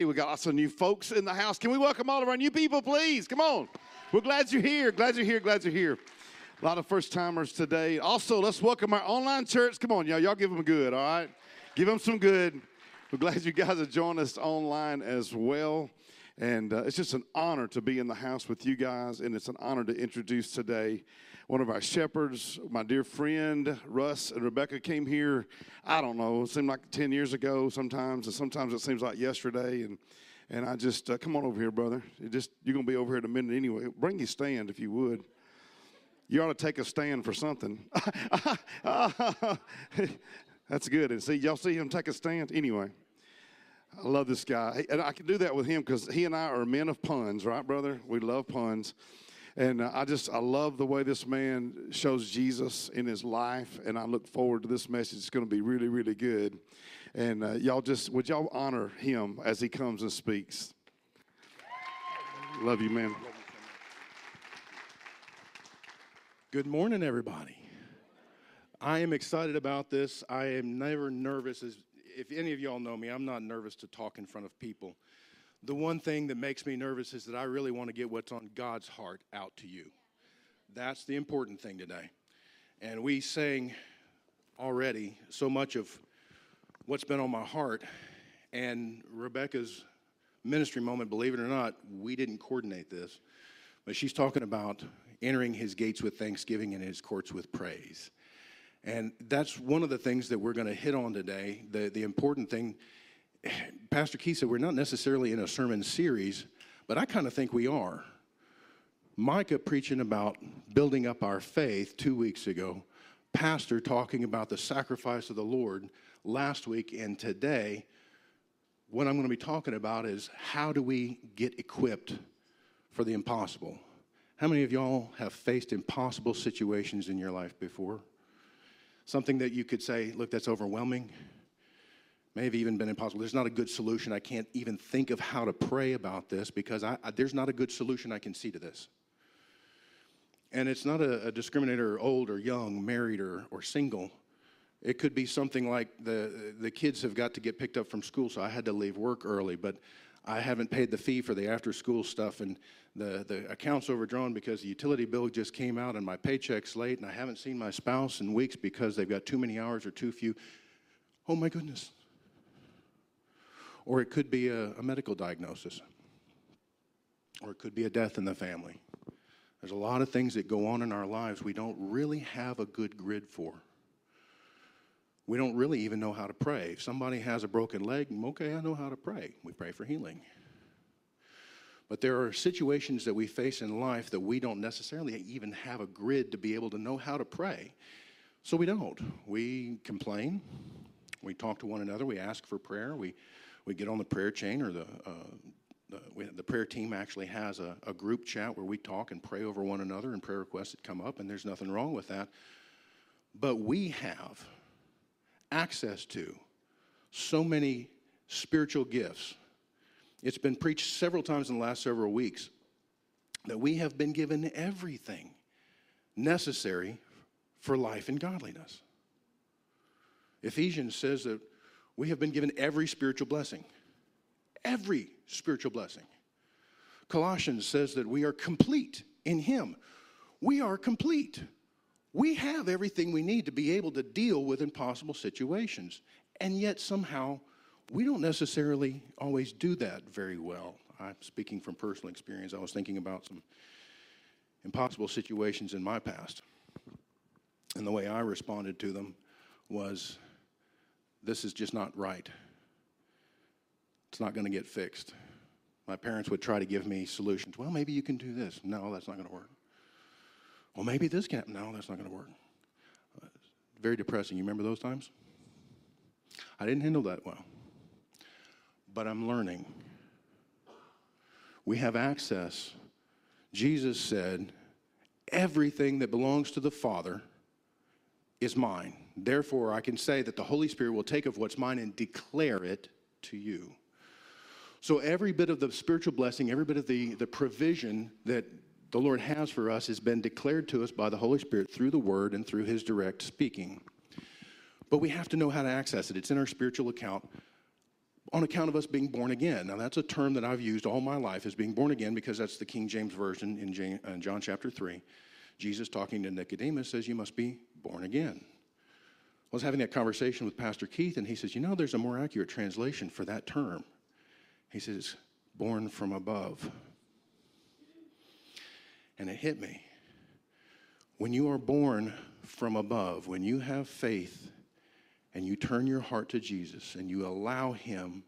We got lots of new folks in the house. Can we welcome all of our new people, please? Come on. We're glad you're here. Glad you're here. Glad you're here. A lot of first-timers today. Also, let's welcome our online church. Come on, y'all. Y'all give them good, all right? Give them some good. We're glad you guys have joined us online as well. And it's just an honor to be in the house with you guys, and it's an honor to introduce today one of our shepherds, my dear friend. Russ and Rebecca came here, I don't know, it seemed like 10 years ago sometimes, and sometimes it seems like yesterday. And I just, come on over here, brother. You're going to be over here in a minute anyway. Bring your stand if you would. You ought to take a stand for something. That's good. And see, y'all see him take a stand? Anyway. I love this guy, and I can do that with him because he and I are men of puns, right, brother? We love puns, and I love the way this man shows Jesus in his life, and I look forward to this message. It's going to be really, really good, and would y'all honor him as he comes and speaks? Love you, man. Good morning, everybody. I am excited about this. I am never nervous. If any of y'all know me, I'm not nervous to talk in front of people. The one thing that makes me nervous is that I really want to get what's on God's heart out to you. That's the important thing today. And we sang already so much of what's been on my heart. And Rebecca's ministry moment, believe it or not, we didn't coordinate this. But she's talking about entering his gates with thanksgiving and his courts with praise. And that's one of the things that we're going to hit on today. The important thing, Pastor Keith said, we're not necessarily in a sermon series, but I kind of think we are. Micah preaching about building up our faith 2 weeks ago. Pastor talking about the sacrifice of the Lord last week, and today, what I'm going to be talking about is how do we get equipped for the impossible? How many of y'all have faced impossible situations in your life before? Something that you could say, look, that's overwhelming. May have even been impossible. There's not a good solution. I can't even think of how to pray about this because there's not a good solution I can see to this. And it's not a discriminator, old or young, married or single. It could be something like the kids have got to get picked up from school, so I had to leave work early, but I haven't paid the fee for the after-school stuff, and the account's overdrawn because the utility bill just came out and my paycheck's late, and I haven't seen my spouse in weeks because they've got too many hours or too few. Oh, my goodness. Or it could be a medical diagnosis. Or it could be a death in the family. There's a lot of things that go on in our lives we don't really have a good grid for. We don't really even know how to pray. If somebody has a broken leg, okay, I know how to pray. We pray for healing. But there are situations that we face in life that we don't necessarily even have a grid to be able to know how to pray. So we don't. We complain. We talk to one another. We ask for prayer. We get on the prayer chain, or the prayer team actually has a group chat where we talk and pray over one another, and prayer requests that come up, and there's nothing wrong with that. But we have access to so many spiritual gifts. It's been preached several times in the last several weeks that we have been given everything necessary for life and godliness. Ephesians says that we have been given every spiritual blessing. Every spiritual blessing. Colossians says that we are complete in Him. We are complete. We have everything we need to be able to deal with impossible situations. And yet somehow we don't necessarily always do that very well. I'm speaking from personal experience. I was thinking about some impossible situations in my past. And the way I responded to them was, this is just not right. It's not going to get fixed. My parents would try to give me solutions. Well, maybe you can do this. No, that's not going to work. Well, maybe this can't. No, that's not going to work. Very depressing. You remember those times? I didn't handle that well. But I'm learning. We have access. Jesus said, everything that belongs to the Father is mine. Therefore, I can say that the Holy Spirit will take of what's mine and declare it to you. So every bit of the spiritual blessing, every bit of the provision that the Lord has for us has been declared to us by the Holy Spirit through the Word and through His direct speaking. But we have to know how to access it. It's in our spiritual account. on account of us being born again. Now, that's a term that I've used all my life, as being born again, because that's the King James Version in John chapter 3. Jesus, talking to Nicodemus, says, you must be born again. I was having that conversation with Pastor Keith, and he says, there's a more accurate translation for that term. He says, born from above. And it hit me. When you are born from above, when you have faith and you turn your heart to Jesus and you allow him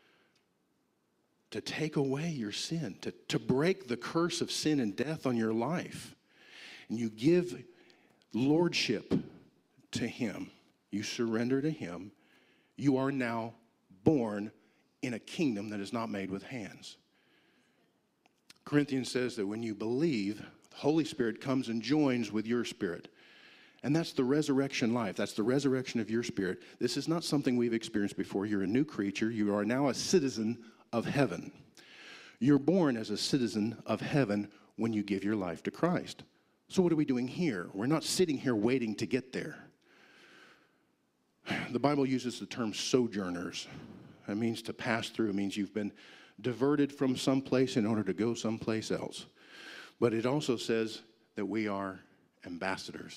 to take away your sin, to break the curse of sin and death on your life, and you give lordship to him, you surrender to him, you are now born in a kingdom that is not made with hands. Corinthians says that when you believe, the Holy Spirit comes and joins with your spirit. And that's the resurrection life. That's the resurrection of your spirit. This is not something we've experienced before. You're a new creature. You are now a citizen of heaven. You're born as a citizen of heaven when you give your life to Christ. So what are we doing here? We're not sitting here waiting to get there. The Bible uses the term sojourners. That means to pass through. It means you've been diverted from some place in order to go someplace else. But it also says that we are ambassadors.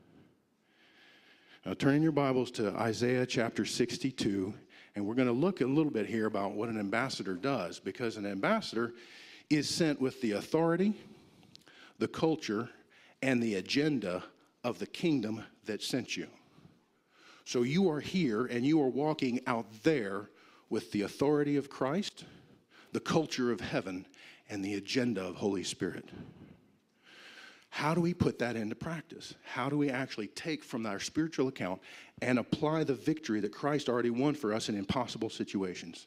Now, turn in your Bibles to Isaiah chapter 62, and we're going to look a little bit here about what an ambassador does, because an ambassador is sent with the authority, the culture, and the agenda of the kingdom that sent you. So you are here, and you are walking out there with the authority of Christ, the culture of heaven, and the agenda of Holy Spirit. How do we put that into practice? How do we actually take from our spiritual account and apply the victory that Christ already won for us in impossible situations?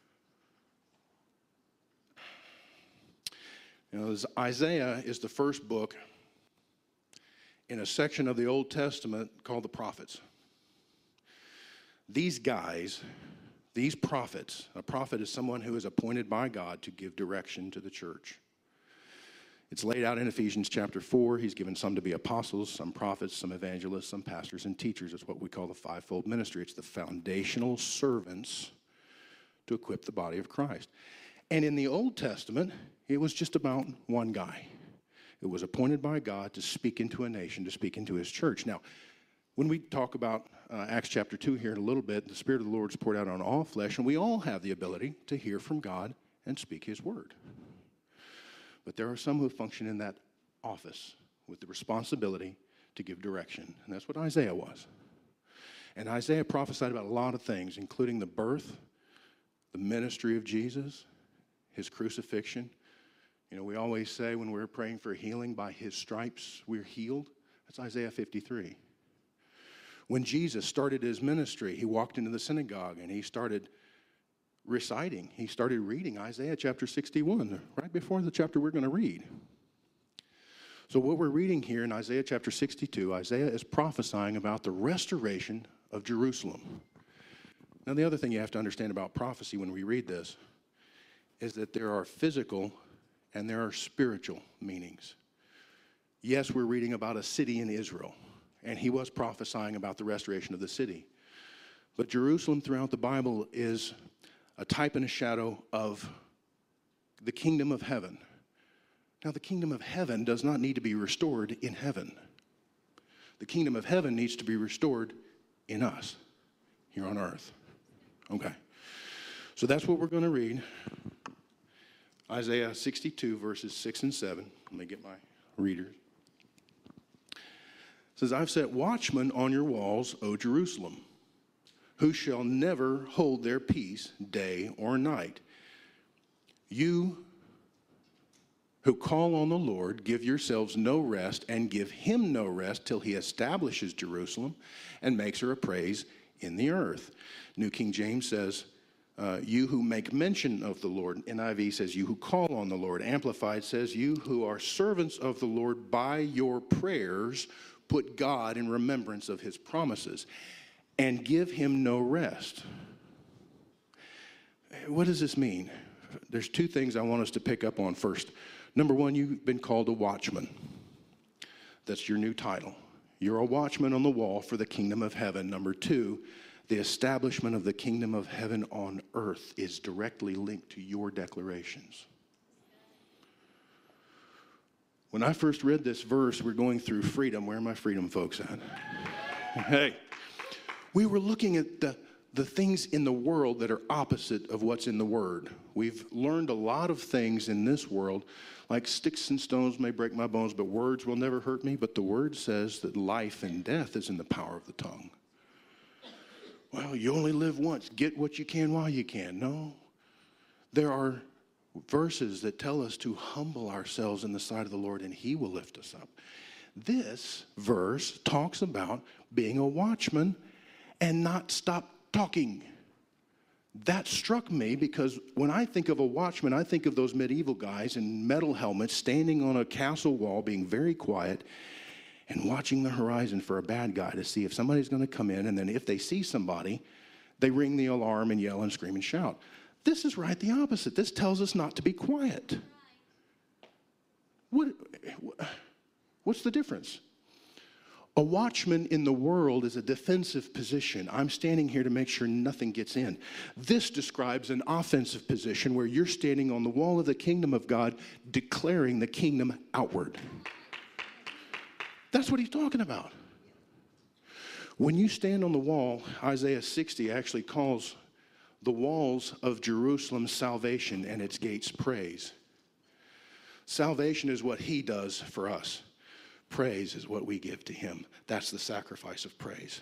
Isaiah is the first book in a section of the Old Testament called the prophets. These guys, these prophets, a prophet is someone who is appointed by God to give direction to the church. It's laid out in Ephesians chapter 4. He's given some to be apostles, some prophets, some evangelists, some pastors and teachers. It's what we call the fivefold ministry. It's the foundational servants to equip the body of Christ. And in the Old Testament, it was just about one guy. It was appointed by God to speak into a nation, to speak into his church. Now, when we talk about Acts chapter 2 here in a little bit, the Spirit of the Lord is poured out on all flesh, and we all have the ability to hear from God and speak his word. But there are some who function in that office with the responsibility to give direction. And that's what Isaiah was. And Isaiah prophesied about a lot of things, including the birth, the ministry of Jesus, his crucifixion. We always say when we're praying for healing, by his stripes we're healed. That's Isaiah 53. When Jesus started his ministry, he walked into the synagogue and he started reciting. He started reading Isaiah chapter 61, right before the chapter we're going to read. So what we're reading here in Isaiah chapter 62, Isaiah is prophesying about the restoration of Jerusalem. Now, the other thing you have to understand about prophecy when we read this is that there are physical and there are spiritual meanings. Yes, we're reading about a city in Israel, and he was prophesying about the restoration of the city. But Jerusalem throughout the Bible is a type and a shadow of the kingdom of heaven. Now, the kingdom of heaven does not need to be restored in heaven. The kingdom of heaven needs to be restored in us, here on earth. Okay. So that's what we're going to read. Isaiah 62, verses 6 and 7. Let me get my readers. It says, I've set watchmen on your walls, O Jerusalem, who shall never hold their peace day or night. You who call on the Lord, give yourselves no rest, and give him no rest till he establishes Jerusalem and makes her a praise in the earth. New King James says, you who make mention of the Lord. NIV says, you who call on the Lord. Amplified says, you who are servants of the Lord, by your prayers put God in remembrance of his promises and give him no rest. What does this mean? There's two things I want us to pick up on first. Number one, you've been called a watchman. That's your new title. You're a watchman on the wall for the kingdom of heaven. Number two, The establishment of the kingdom of heaven on earth is directly linked to your declarations. When I first read this verse, we're going through freedom. Where are my freedom folks at? Hey, we were looking at the things in the world that are opposite of what's in the Word. We've learned a lot of things in this world, like sticks and stones may break my bones, but words will never hurt me. But the Word says that life and death is in the power of the tongue. Well, you only live once. Get what you can while you can. No. There are verses that tell us to humble ourselves in the sight of the Lord, and He will lift us up. This verse talks about being a watchman and not stop talking. That struck me because when I think of a watchman, I think of those medieval guys in metal helmets standing on a castle wall, being very quiet and watching the horizon for a bad guy to see if somebody's going to come in. And then if they see somebody, they ring the alarm and yell and scream and shout. This is right the opposite. This tells us not to be quiet. What's the difference? A watchman in the world is a defensive position. I'm standing here to make sure nothing gets in. This describes an offensive position where you're standing on the wall of the kingdom of God, declaring the kingdom outward. That's what he's talking about. When you stand on the wall, Isaiah 60 actually calls the walls of Jerusalem salvation and its gates praise. Salvation is what he does for us. Praise is what we give to him. That's the sacrifice of praise.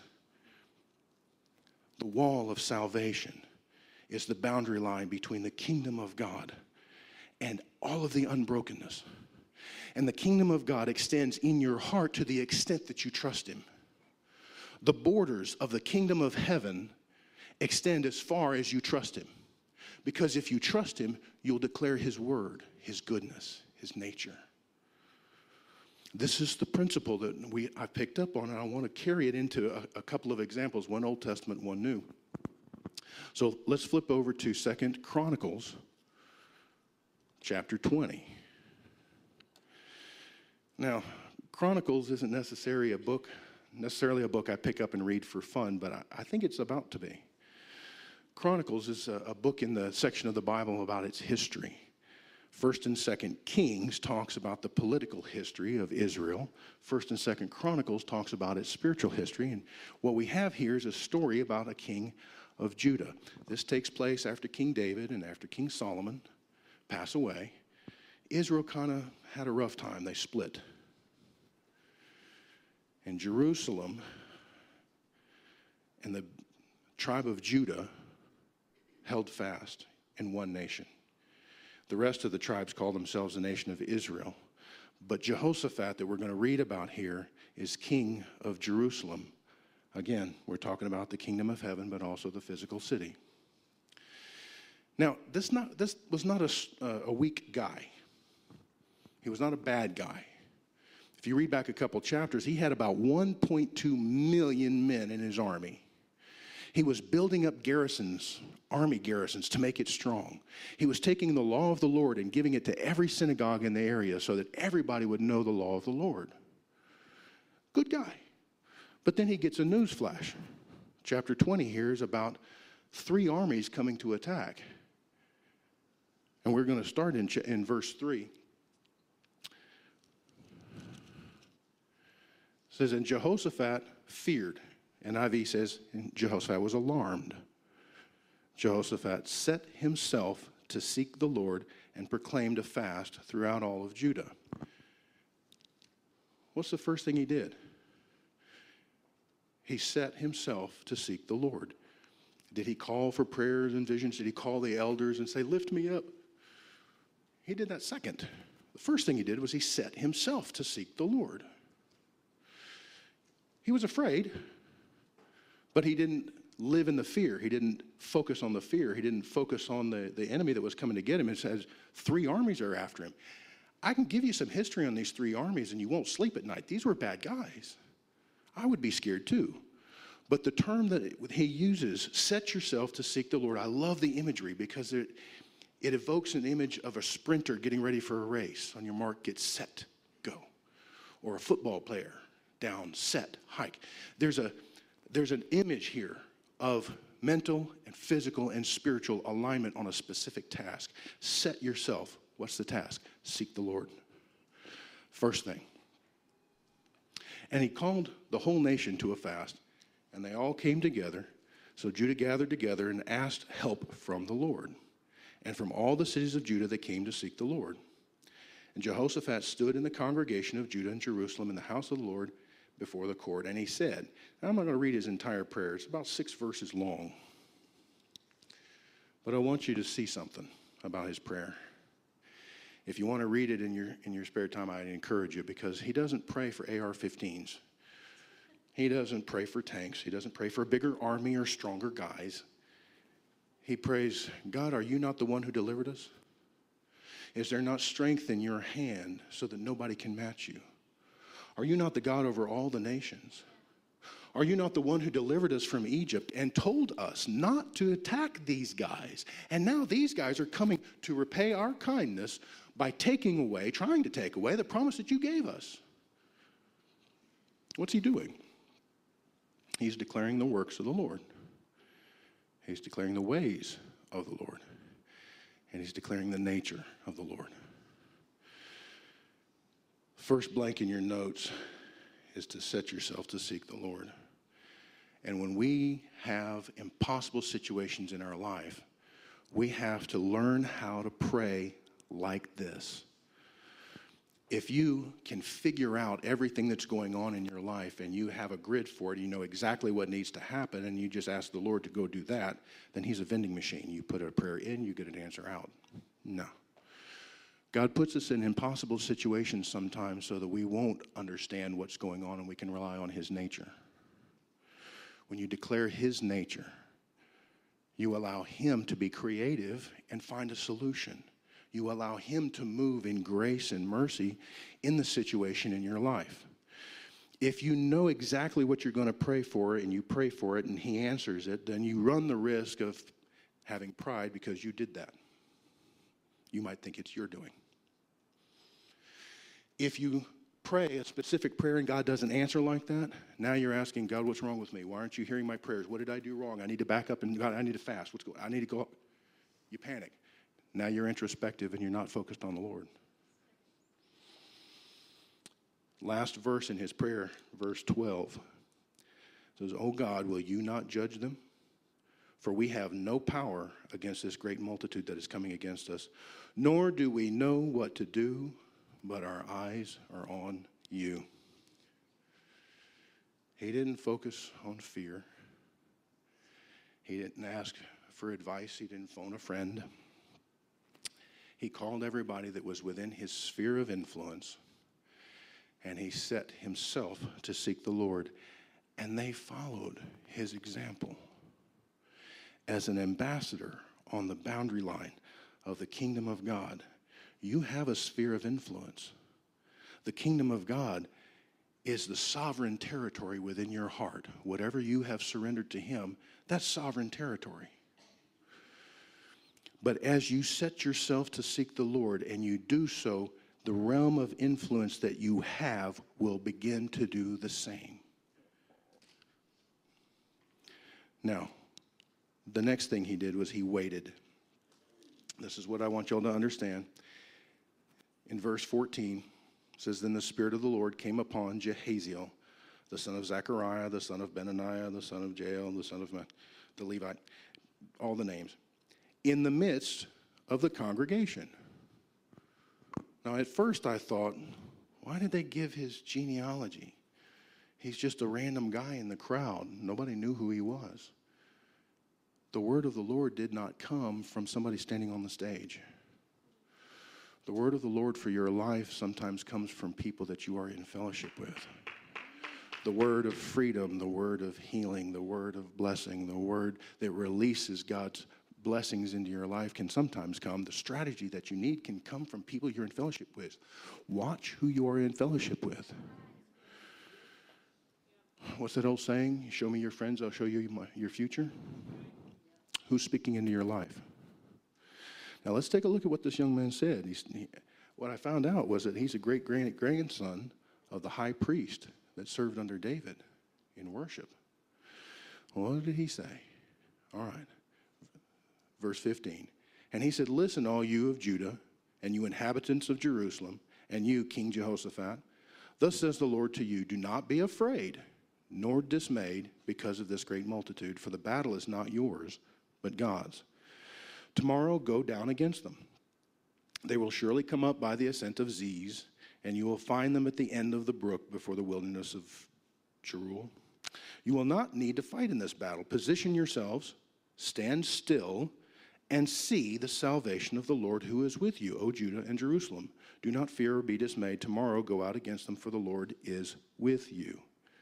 The wall of salvation is the boundary line between the kingdom of God and all of the unbrokenness. And the kingdom of God extends in your heart to the extent that you trust him. The borders of the kingdom of heaven extend as far as you trust him. Because if you trust him, you'll declare his word, his goodness, his nature. This is the principle that I picked up on, and I want to carry it into a couple of examples, one Old Testament, one New. So let's flip over to 2 Chronicles chapter 20. Now, Chronicles isn't necessarily a book I pick up and read for fun, but I think it's about to be. Chronicles is a book in the section of the Bible about its history. 1st and 2nd Kings talks about the political history of Israel. 1st and 2nd Chronicles talks about its spiritual history. And what we have here is a story about a king of Judah. This takes place after King David and after King Solomon pass away. Israel kind of had a rough time. They split. And Jerusalem and the tribe of Judah held fast in one nation. The rest of the tribes call themselves the nation of Israel. But Jehoshaphat, that we're going to read about here, is king of Jerusalem. Again, we're talking about the kingdom of heaven, but also the physical city. Now, this was not a weak guy. He was not a bad guy. If you read back a couple chapters, he had about 1.2 million men in his army. He was building up garrisons, army garrisons, to make it strong. He was taking the law of the Lord and giving it to every synagogue in the area so that everybody would know the law of the Lord. Good guy. But then he gets a news flash. Chapter 20 here is about 3 armies coming to attack. And we're going to start in verse 3. It says, and Jehoshaphat feared. NIV says Jehoshaphat was alarmed. Jehoshaphat set himself to seek the Lord and proclaimed a fast throughout all of Judah. What's the first thing he did? He set himself to seek the Lord. Did he call for prayers and visions? Did he call the elders and say, lift me up? He did that second. The first thing he did was he set himself to seek the Lord. He was afraid, but he didn't live in the fear. He didn't focus on the fear. He didn't focus on the enemy that was coming to get him. It says 3 armies are after him. I can give you some history on these 3 armies and you won't sleep at night. These were bad guys. I would be scared too. But the term that he uses, set yourself to seek the Lord. I love the imagery because it evokes an image of a sprinter getting ready for a race. On your mark, get set, go. Or a football player, down, set, hike. There's an image here of mental and physical and spiritual alignment on a specific task. Set yourself. What's the task? Seek the Lord. First thing. And he called the whole nation to a fast, and they all came together. So Judah gathered together and asked help from the Lord. And from all the cities of Judah they came to seek the Lord. And Jehoshaphat stood in the congregation of Judah and Jerusalem in the house of the Lord before the court. And he said, now I'm not going to read his entire prayer. It's about 6 verses long. But I want you to see something about his prayer. If you want to read it in your spare time, I'd encourage you, because he doesn't pray for AR-15s. He doesn't pray for tanks. He doesn't pray for a bigger army or stronger guys. He prays, God, are you not the one who delivered us? Is there not strength in your hand so that nobody can match you? Are you not the God over all the nations? Are you not the one who delivered us from Egypt and told us not to attack these guys? And now these guys are coming to repay our kindness by trying to take away the promise that you gave us. What's he doing? He's declaring the works of the Lord. He's declaring the ways of the Lord. And he's declaring the nature of the Lord. First blank in your notes is to set yourself to seek the Lord. And when we have impossible situations in our life, we have to learn how to pray like this. If you can figure out everything that's going on in your life and you have a grid for it, you know exactly what needs to happen, and you just ask the Lord to go do that, then he's a vending machine. You put a prayer in, you get an answer out. No. God puts us in impossible situations sometimes so that we won't understand what's going on and we can rely on his nature. When you declare his nature, you allow him to be creative and find a solution. You allow him to move in grace and mercy in the situation in your life. If you know exactly what you're going to pray for and you pray for it and he answers it, then you run the risk of having pride because you did that. You might think it's your doing. If you pray a specific prayer and God doesn't answer like that, now you're asking, God, what's wrong with me? Why aren't you hearing my prayers? What did I do wrong? I need to back up and God, I need to fast. I need to go up. You panic. Now you're introspective and you're not focused on the Lord. Last verse in his prayer, verse 12, says, "O God, will you not judge them? For we have no power against this great multitude that is coming against us, nor do we know what to do, but our eyes are on you." He didn't focus on fear. He didn't ask for advice. He didn't phone a friend. He called everybody that was within his sphere of influence, and he set himself to seek the Lord, and they followed his example. As an ambassador on the boundary line of the kingdom of God, you have a sphere of influence. The kingdom of God is the sovereign territory within your heart. Whatever you have surrendered to him, that's sovereign territory. But as you set yourself to seek the Lord and you do so, the realm of influence that you have will begin to do the same. Now, the next thing he did was he waited. This is what I want y'all to understand. In verse 14, it says, "Then the Spirit of the Lord came upon Jehaziel, the son of Zechariah, the son of Benaniah, the son of Jael, the son of the Levite," all the names, "in the midst of the congregation." Now, at first I thought, why did they give his genealogy? He's just a random guy in the crowd. Nobody knew who he was. The word of the Lord did not come from somebody standing on the stage. The word of the Lord for your life sometimes comes from people that you are in fellowship with. The word of freedom, the word of healing, the word of blessing, the word that releases God's blessings into your life can sometimes come. The strategy that you need can come from people you're in fellowship with. Watch who you are in fellowship with. What's that old saying? Show me your friends, I'll show you your future. Who's speaking into your life? Now let's take a look at what this young man said. What I found out was that he's a great-grandson of the high priest that served under David in worship. What did he say? All right. Verse 15. And he said, listen, all you of Judah, and you inhabitants of Jerusalem, and you, King Jehoshaphat, thus says the Lord to you, do not be afraid, nor dismayed because of this great multitude, for the battle is not yours, but God's. Tomorrow go down against them. They will surely come up by the ascent of Ziz, and you will find them at the end of the brook before the wilderness of Jeruel. You will not need to fight in this battle. Position yourselves, stand still, and see the salvation of the Lord who is with you, O Judah and Jerusalem. Do not fear or be dismayed. Tomorrow go out against them, for the Lord is with you.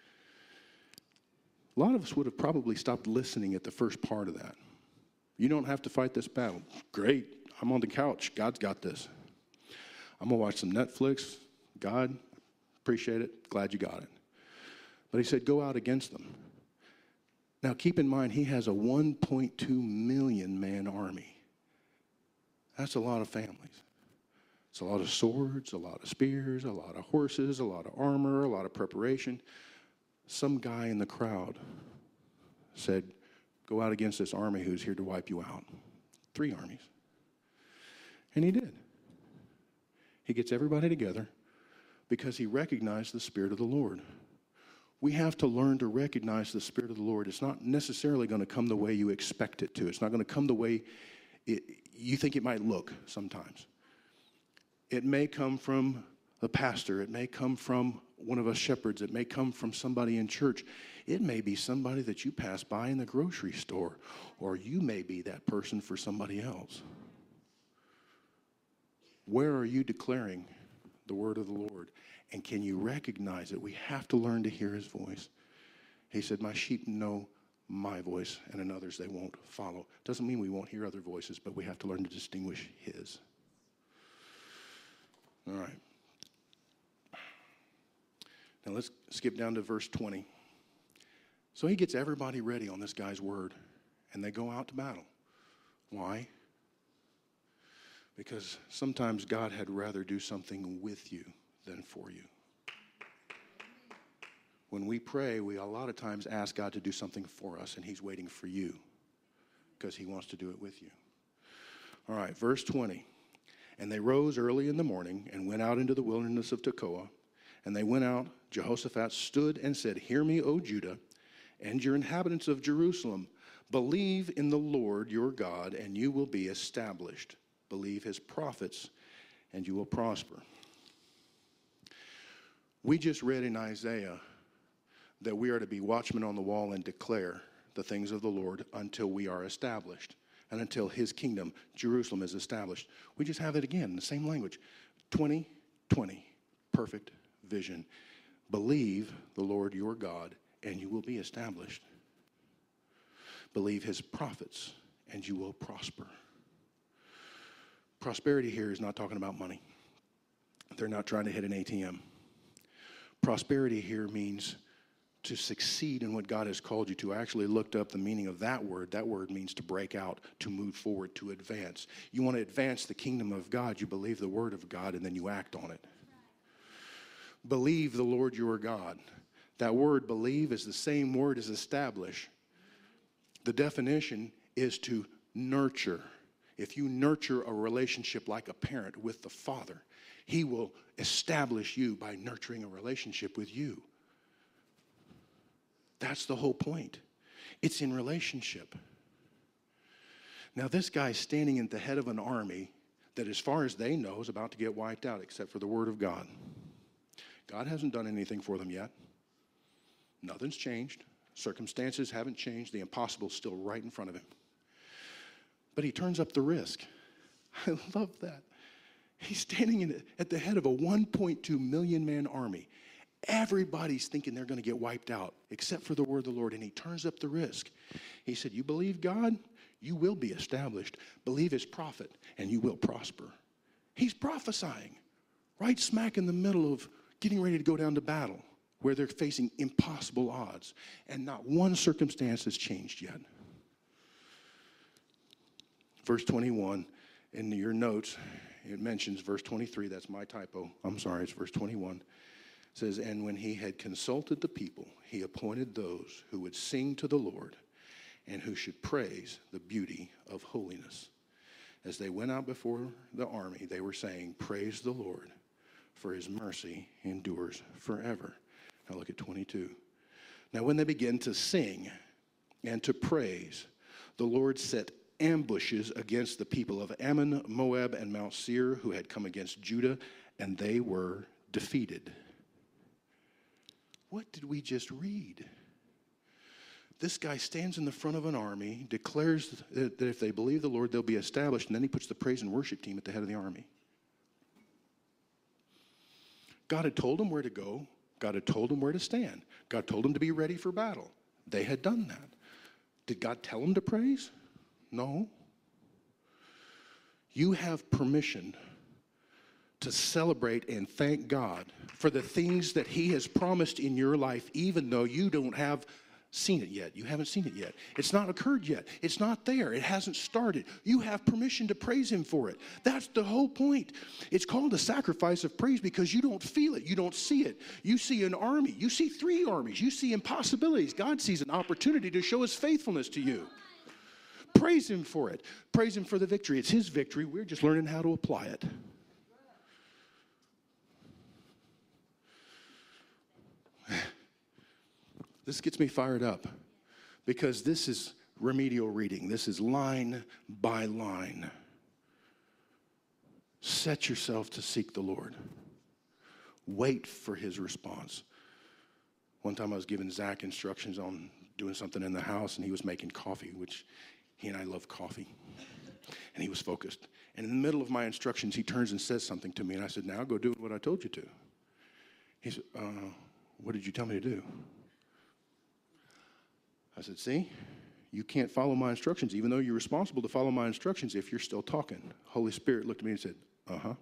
A lot of us would have probably stopped listening at the first part of that. You don't have to fight this battle. Great. I'm on the couch. God's got this. I'm going to watch some Netflix. God, appreciate it. Glad you got it. But he said, go out against them. Now, keep in mind, he has a 1.2 million man army. That's a lot of families. It's a lot of swords, a lot of spears, a lot of horses, a lot of armor, a lot of preparation. Some guy in the crowd said, go out against this army who's here to wipe you out. 3 armies. And he did. He gets everybody together because he recognized the Spirit of the Lord. We have to learn to recognize the Spirit of the Lord. It's not necessarily going to come the way you expect it to. It's not going to come the way you think it might look sometimes. It may come from the pastor. It may come from one of us shepherds. It may come from somebody in church. It may be somebody that you pass by in the grocery store, or you may be that person for somebody else. Where are you declaring the word of the Lord? And can you recognize it? We have to learn to hear his voice. He said, my sheep know my voice, and in others they won't follow. Doesn't mean we won't hear other voices, but we have to learn to distinguish his. All right. Now let's skip down to verse 20. So he gets everybody ready on this guy's word, and they go out to battle. Why? Because sometimes God had rather do something with you than for you. When we pray, we a lot of times ask God to do something for us, and he's waiting for you because he wants to do it with you. All right, verse 20. And they rose early in the morning and went out into the wilderness of Tekoa. And they went out. Jehoshaphat stood and said, hear me, O Judah, and your inhabitants of Jerusalem. Believe in the Lord your God, and you will be established. Believe his prophets, and you will prosper. We just read in Isaiah that we are to be watchmen on the wall and declare the things of the Lord until we are established and until his kingdom, Jerusalem, is established. We just have it again in the same language. 2020, perfect vision. Believe the Lord your God, and you will be established. Believe his prophets, and you will prosper. Prosperity here is not talking about money. They're not trying to hit an ATM. Prosperity here means to succeed in what God has called you to. I actually looked up the meaning of that word. That word means to break out, to move forward, to advance. You want to advance the kingdom of God, you believe the word of God, and then you act on it. Believe the Lord your God. That word believe is the same word as establish. The definition is to nurture. If you nurture a relationship like a parent with the Father, he will establish you by nurturing a relationship with you. That's the whole point. It's in relationship. Now, this guy's standing at the head of an army that, as far as they know, is about to get wiped out, except for the word of God. God hasn't done anything for them yet. Nothing's changed. Circumstances haven't changed. The impossible's still right in front of him. But he turns up the risk. I love that. He's standing at the head of a 1.2 million man army. Everybody's thinking they're going to get wiped out, except for the word of the Lord, and he turns up the risk. He said, you believe God, you will be established. Believe his prophet, and you will prosper. He's prophesying right smack in the middle of getting ready to go down to battle, where they're facing impossible odds, and not one circumstance has changed yet. Verse 21, in your notes, it mentions verse 23. That's my typo. I'm sorry, it's verse 21. It says, and when he had consulted the people, he appointed those who would sing to the Lord and who should praise the beauty of holiness. As they went out before the army, they were saying, praise the Lord, for his mercy endures forever. Now look at 22. Now when they began to sing and to praise, the Lord set ambushes against the people of Ammon, Moab, and Mount Seir, who had come against Judah, and they were defeated. What did we just read? This guy stands in the front of an army, declares that if they believe the Lord, they'll be established, and then he puts the praise and worship team at the head of the army. God had told them where to go. God had told them where to stand. God told them to be ready for battle. They had done that. Did God tell them to praise? No. You have permission to celebrate and thank God for the things that he has promised in your life, even though you don't have seen it yet. You haven't seen it yet. It's not occurred yet. It's not there. It hasn't started. You have permission to praise him for it. That's the whole point. It's called a sacrifice of praise because you don't feel it. You don't see it. You see an army. You see 3 armies. You see impossibilities. God sees an opportunity to show his faithfulness to you. Praise him for it. Praise him for the victory. It's his victory. We're just learning how to apply it. This gets me fired up because this is remedial reading. This is line by line. Set yourself to seek the Lord. Wait for his response. One time I was giving Zach instructions on doing something in the house, and he was making coffee, which he and I love coffee. And he was focused. And in the middle of my instructions, he turns and says something to me, and I said, now go do what I told you to. He said, what did you tell me to do? I said, see, you can't follow my instructions, even though you're responsible to follow my instructions if you're still talking. Holy Spirit looked at me and said, uh-huh.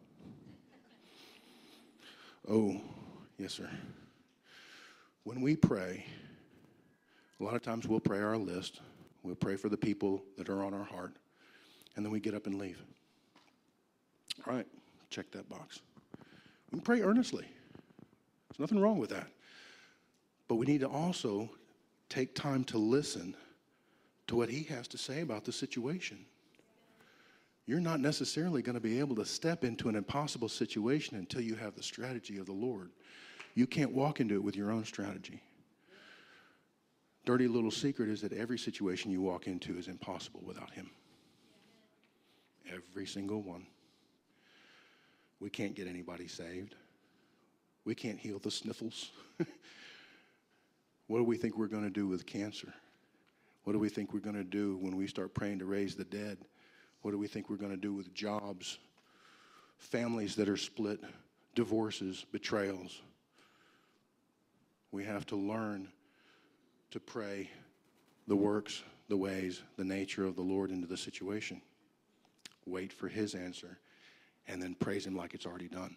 Oh, yes, sir. When we pray, a lot of times we'll pray our list. We'll pray for the people that are on our heart, and then we get up and leave. All right, check that box. We can pray earnestly. There's nothing wrong with that. But we need to also take time to listen to what he has to say about the situation. You're not necessarily going to be able to step into an impossible situation until you have the strategy of the Lord. You can't walk into it with your own strategy. Dirty little secret is that every situation you walk into is impossible without him. Every single one. We can't get anybody saved. We can't heal the sniffles. What do we think we're going to do with cancer? What do we think we're going to do when we start praying to raise the dead? What do we think we're going to do with jobs, families that are split, divorces, betrayals? We have to learn to pray the works, the ways, the nature of the Lord into the situation. Wait for his answer, and then praise him like it's already done.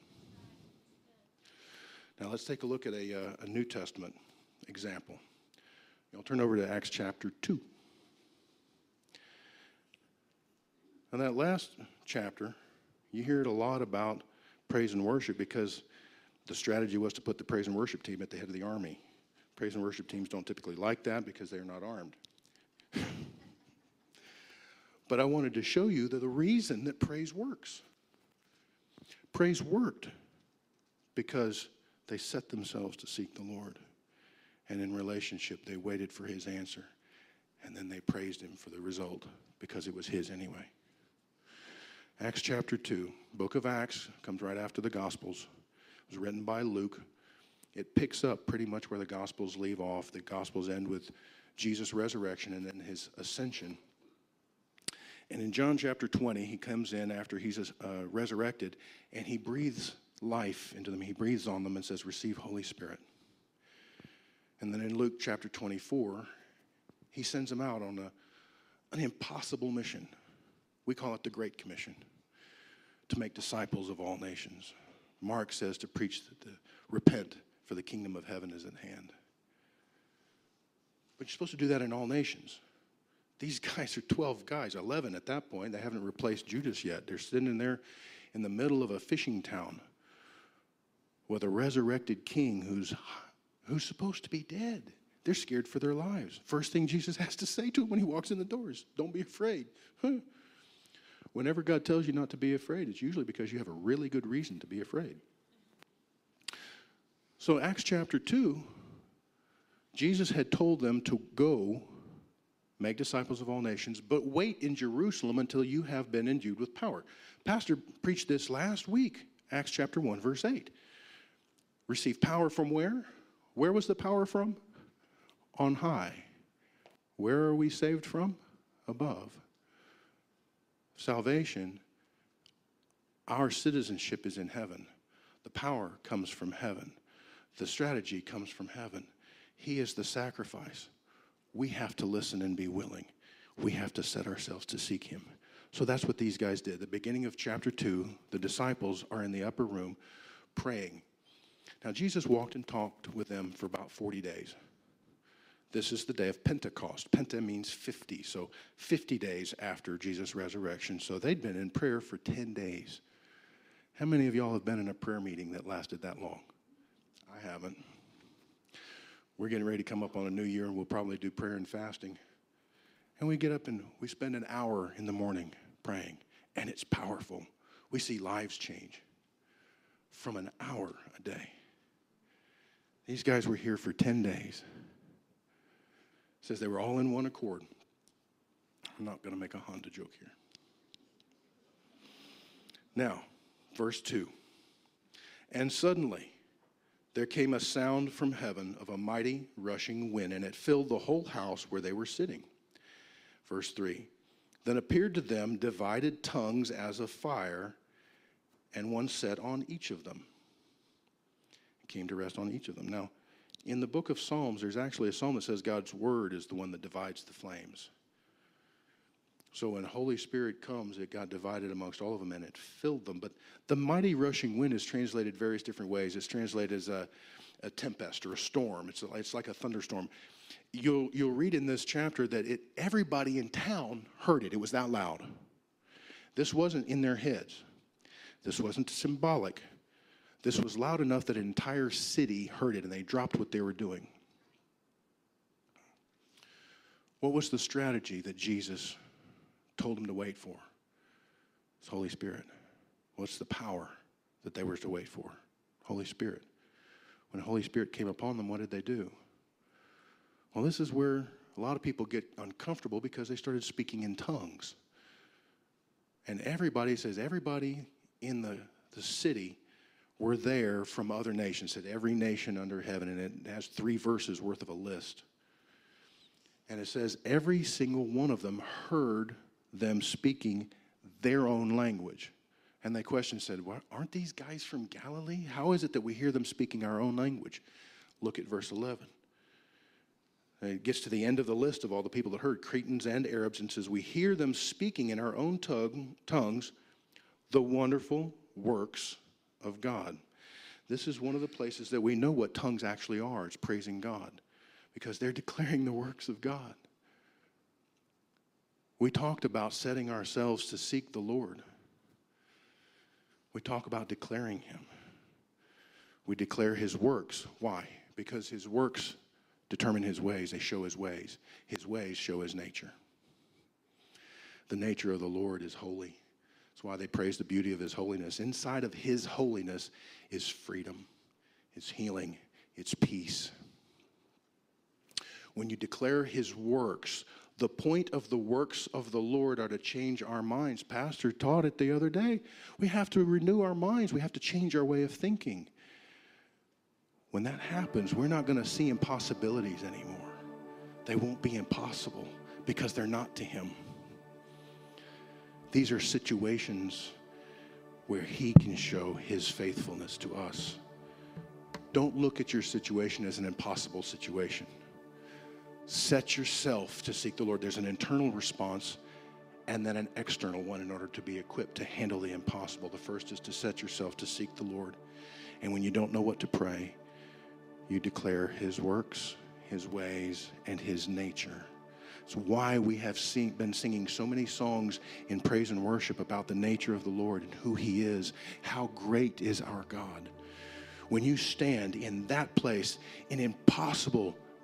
Now let's take a look at a New Testament example. You'll turn over to Acts chapter 2. In that last chapter, you hear it a lot about praise and worship because the strategy was to put the praise and worship team at the head of the army. Praise and worship teams don't typically like that because they're not armed. But I wanted to show you that the reason that praise works. Praise worked because they set themselves to seek the Lord. And in relationship, they waited for his answer. And then they praised him for the result because it was his anyway. Acts chapter 2, book of Acts, comes right after the Gospels. It was written by Luke. It picks up pretty much where the Gospels leave off. The Gospels end with Jesus' resurrection and then his ascension. And in John chapter 20, he comes in after he's resurrected, and he breathes life into them. He breathes on them and says, receive Holy Spirit. And then in Luke chapter 24, he sends them out on an impossible mission. We call it the Great Commission, to make disciples of all nations. Mark says to preach, repent, for the kingdom of heaven is at hand. But you're supposed to do that in all nations. These guys are 12 guys, 11 at that point. They haven't replaced Judas yet. They're sitting there in the middle of a fishing town with a resurrected king who's supposed to be dead. They're scared for their lives. First thing Jesus has to say to them when he walks in the doors, don't be afraid. Huh. Whenever God tells you not to be afraid, it's usually because you have a really good reason to be afraid. So Acts chapter 2, Jesus had told them to go make disciples of all nations, but wait in Jerusalem until you have been endued with power. Pastor preached this last week, Acts chapter 1, verse 8. Receive power from where? Where was the power from? On high. Where are we saved from? Above. Salvation, our citizenship is in heaven. The power comes from heaven. The strategy comes from heaven. He is the sacrifice. We have to listen and be willing. We have to set ourselves to seek him. So that's what these guys did. The beginning of chapter 2, the disciples are in the upper room praying. Now, Jesus walked and talked with them for about 40 days. This is the day of Pentecost. Penta means 50, so 50 days after Jesus' resurrection. So they'd been in prayer for 10 days. How many of y'all have been in a prayer meeting that lasted that long? I haven't. We're getting ready to come up on a new year, and we'll probably do prayer and fasting. And we get up and we spend an hour in the morning praying, and it's powerful. We see lives change from an hour a day. These guys were here for 10 days. It says they were all in one accord. I'm not going to make a Honda joke here. Now, verse 2. And suddenly there came a sound from heaven of a mighty rushing wind, and it filled the whole house where they were sitting. Verse 3. Then appeared to them divided tongues as of fire, and one sat on each of them. It came to rest on each of them. Now, in the book of Psalms, there's actually a psalm that says God's word is the one that divides the flames. So when Holy Spirit comes, it got divided amongst all of them, and it filled them. But the mighty rushing wind is translated various different ways. It's translated as a tempest or a storm. It's like a thunderstorm. You'll read in this chapter that everybody in town heard it. It was that loud. This wasn't in their heads. This wasn't symbolic. This was loud enough that an entire city heard it, and they dropped what they were doing. What was the strategy that Jesus told them to wait for? It's Holy Spirit. What's the power that they were to wait for? Holy Spirit. When the Holy Spirit came upon them, what did they do? Well, this is where a lot of people get uncomfortable because they started speaking in tongues. And everybody in the city were there from other nations. Said every nation under heaven, and it has 3 verses worth of a list. And it says every single one of them heard them speaking their own language. And they questioned, said, well, aren't these guys from Galilee? How is it that we hear them speaking our own language? Look at verse 11. It gets to the end of the list of all the people that heard, Cretans and Arabs, and says, we hear them speaking in our own tongues the wonderful works of God. This is one of the places that we know what tongues actually are. It's praising God, because they're declaring the works of God. We talked about setting ourselves to seek the Lord. We talk about declaring him. We declare his works. Why? Because his works determine his ways. They show his ways. His ways show his nature. The nature of the Lord is holy. That's why they praise the beauty of his holiness. Inside of his holiness is freedom, it's healing, it's peace. When you declare his works, the point of the works of the Lord are to change our minds. Pastor taught it the other day. We have to renew our minds. We have to change our way of thinking. When that happens, we're not going to see impossibilities anymore. They won't be impossible because they're not to him. These are situations where he can show his faithfulness to us. Don't look at your situation as an impossible situation. Set yourself to seek the Lord. There's an internal response and then an external one in order to be equipped to handle the impossible. The first is to set yourself to seek the Lord. And when you don't know what to pray, you declare his works, his ways, and his nature. It's why we have been singing so many songs in praise and worship about the nature of the Lord and who he is. How great is our God. When you stand in that place, an impossible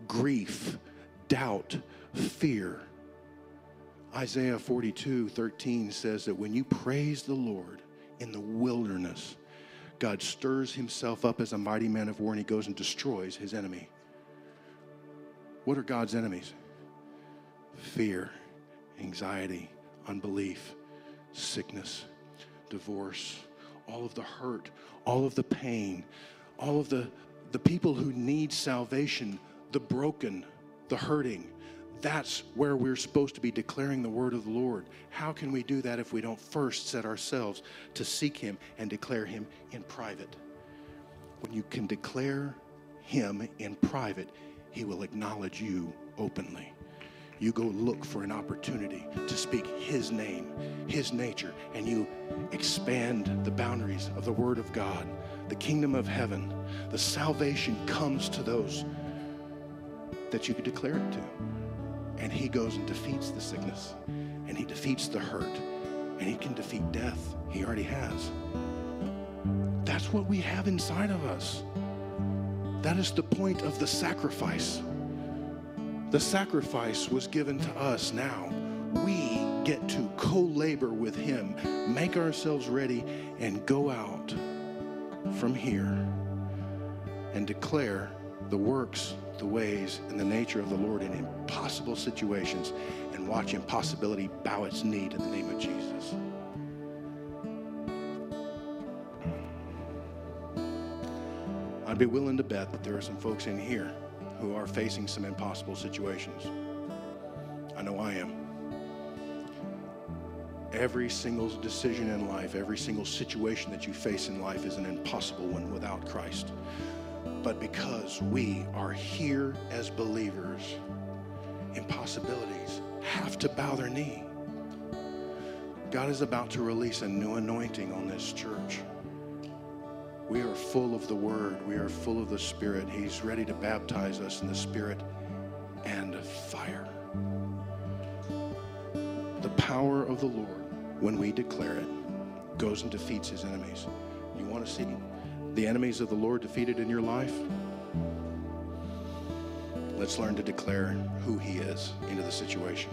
grief, doubt, fear. Isaiah 42:13 says that when you praise the Lord in the wilderness, God stirs himself up as a mighty man of war, and he goes and destroys his enemy. What are God's enemies? Fear, anxiety, unbelief, sickness, divorce, all of the hurt, all of the pain, all of the people who need salvation, the broken, the hurting. That's where we're supposed to be declaring the word of the Lord. How can we do that if we don't first set ourselves to seek him and declare him in private? When you can declare him in private, he will acknowledge you openly. You go look for an opportunity to speak his name, his nature, and you expand the boundaries of the word of God, the kingdom of heaven. The salvation comes to those that you could declare it to. And he goes and defeats the sickness, and he defeats the hurt, and he can defeat death. He already has. That's what we have inside of us. That is the point of the sacrifice. The sacrifice was given to us. Now we get to co-labor with him, make ourselves ready, and go out from here and declare the works, the ways, and the nature of the Lord in impossible situations, and watch impossibility bow its knee to the name of Jesus. I'd be willing to bet that there are some folks in here who are facing some impossible situations. I know I am. Every single decision in life, every single situation that you face in life is an impossible one without Christ. But because we are here as believers, impossibilities have to bow their knee. God is about to release a new anointing on this church. We are full of the Word. We are full of the Spirit. He's ready to baptize us in the Spirit and fire. The power of the Lord, when we declare it, goes and defeats his enemies. You want to see the enemies of the Lord defeated in your life? Let's learn to declare who he is into the situation.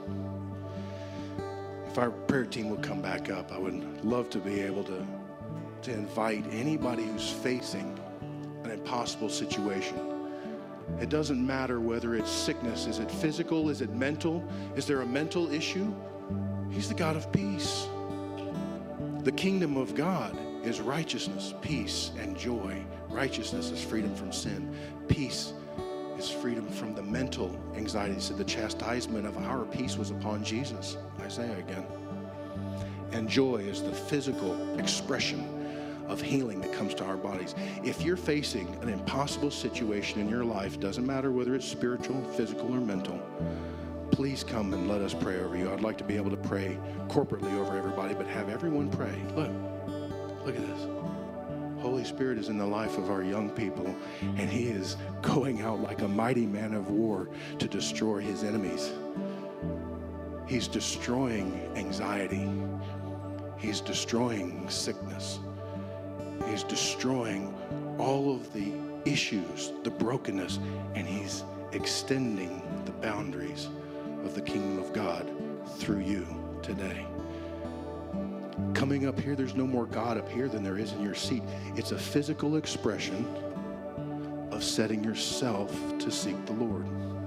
If our prayer team would come back up, I would love to be able to invite anybody who's facing an impossible situation. It doesn't matter whether it's sickness. Is it physical? Is it mental? Is there a mental issue? He's the God of peace. The kingdom of God is righteousness, peace, and joy. Righteousness is freedom from sin. Peace is freedom from the mental anxiety. He said the chastisement of our peace was upon Jesus. Isaiah again. And joy is the physical expression of healing that comes to our bodies. If you're facing an impossible situation in your life, doesn't matter whether it's spiritual, physical, or mental, please come and let us pray over you. I'd like to be able to pray corporately over everybody, but have everyone pray. Look at this. Holy Spirit is in the life of our young people, and he is going out like a mighty man of war to destroy his enemies. He's destroying anxiety. He's destroying sickness. He's destroying all of the issues, the brokenness, and he's extending the boundaries of the kingdom of God through you today. Coming up here, there's no more God up here than there is in your seat. It's a physical expression of setting yourself to seek the Lord.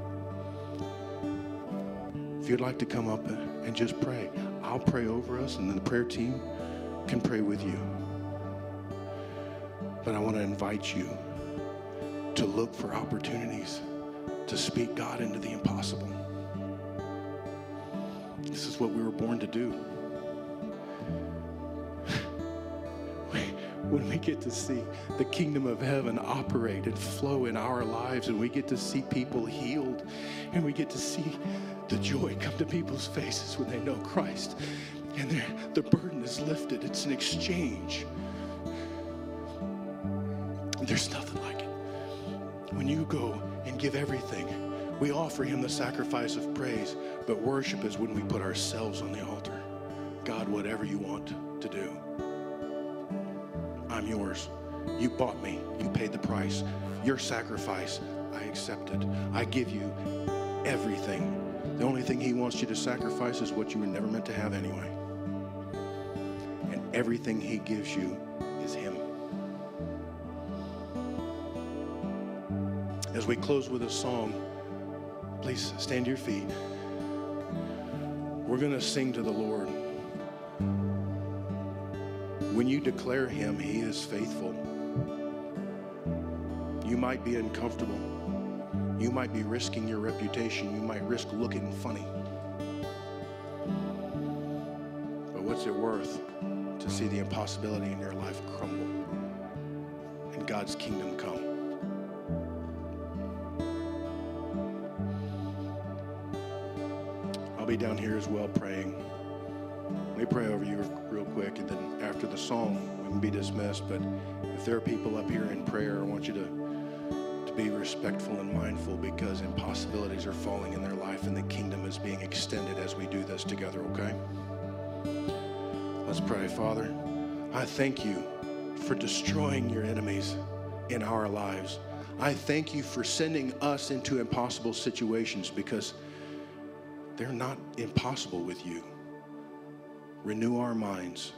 If you'd like to come up and just pray, I'll pray over us, and then the prayer team can pray with you. But I want to invite you to look for opportunities to speak God into the impossible. This is what we were born to do. When we get to see the kingdom of heaven operate and flow in our lives, and we get to see people healed, and we get to see the joy come to people's faces when they know Christ, and the burden is lifted. It's an exchange. There's nothing like it. When you go and give everything, we offer him the sacrifice of praise, but worship is when we put ourselves on the altar. God, whatever you want to do, I'm yours. You bought me. You paid the price. Your sacrifice, I accept it. I give you everything. The only thing he wants you to sacrifice is what you were never meant to have anyway. And everything he gives you is him. As we close with a song, please stand to your feet. We're going to sing to the Lord. When you declare him, he is faithful. You might be uncomfortable. You might be risking your reputation. You might risk looking funny. But what's it worth to see the impossibility in your life crumble and God's kingdom come? I'll be down here as well praying. Let me pray over you real quick, and then after the song, we can be dismissed. But if there are people up here in prayer, I want you to be respectful and mindful, because impossibilities are falling in their life and the kingdom is being extended as we do this together, okay? Let's pray. Father, I thank you for destroying your enemies in our lives. I thank you for sending us into impossible situations, because they're not impossible with you. Renew our minds.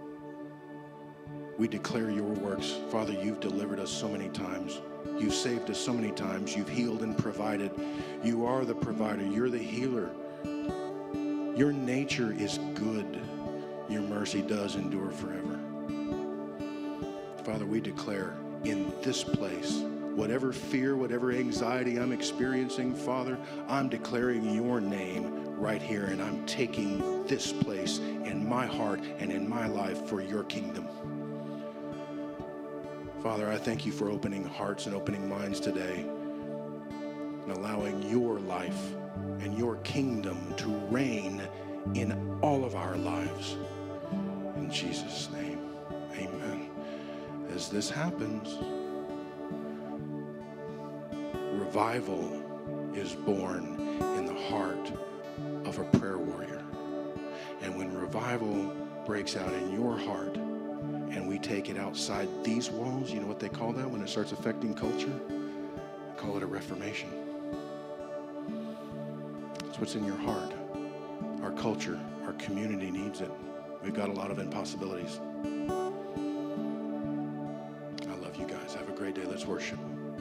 We declare your works. Father, you've delivered us so many times. You've saved us so many times. You've healed and provided. You are the provider. You're the healer. Your nature is good. Your mercy does endure forever. Father, we declare in this place, whatever fear, whatever anxiety I'm experiencing, Father, I'm declaring your name right here, and I'm taking this place in my heart and in my life for your kingdom. Father, I thank you for opening hearts and opening minds today and allowing your life and your kingdom to reign in all of our lives. In Jesus' name, amen. As this happens, revival is born in the heart of a prayer warrior. And when revival breaks out in your heart and we take it outside these walls, you know what they call that when it starts affecting culture? They call it a reformation. It's what's in your heart. Our culture, our community needs it. We've got a lot of impossibilities. I love you guys. Have a great day. Let's worship.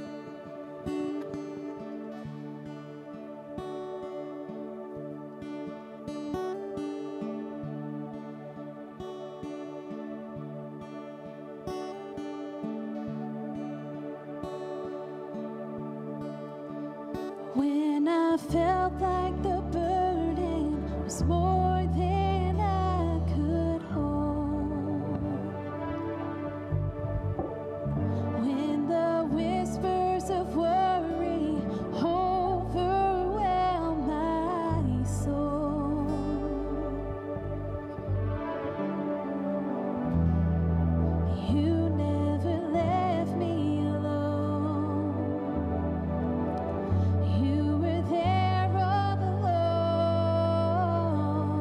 When I felt like the burden was more than I could hold, when the whispers of worry overwhelmed my soul, you never left me alone. You were there all along.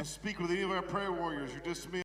and speak with any of our prayer warriors, you're dismissed.